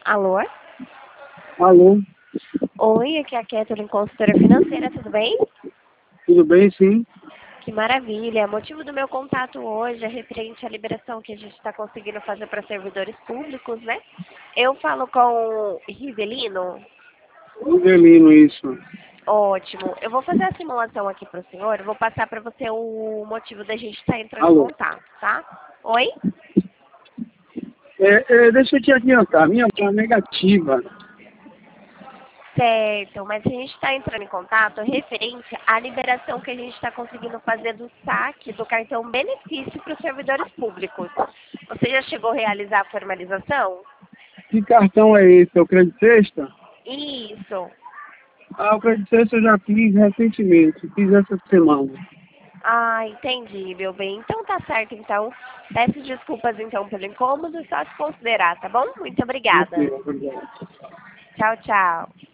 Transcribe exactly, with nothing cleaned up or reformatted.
Alô? Alô, Oi, aqui é a Kathleen, consultora financeira, tudo bem? tudo bem, sim? Que maravilha! Motivo do meu contato hoje é referente à liberação que a gente está conseguindo fazer para servidores públicos, né? Eu falo com o Rivelino. Rivelino, isso. Ótimo. Eu vou fazer a simulação aqui para o senhor. Eu vou passar para você o motivo da gente estar entrando em Alô. contato, tá? Oi? É, é, deixa eu te adiantar, minha tá negativa. Certo, mas a gente está entrando em contato referente à liberação que a gente está conseguindo fazer do saque do cartão benefício para os servidores públicos. Você já chegou a realizar a formalização? Que cartão é esse? É o Crédito Sexta? Isso. Ah, o Crédito Sexta eu já fiz recentemente, fiz essa semana. Ah, entendi, meu bem. Então tá certo, então. Peço desculpas, então, pelo incômodo, só se considerar, tá bom? Muito Ok, obrigada. obrigado. Tchau, tchau.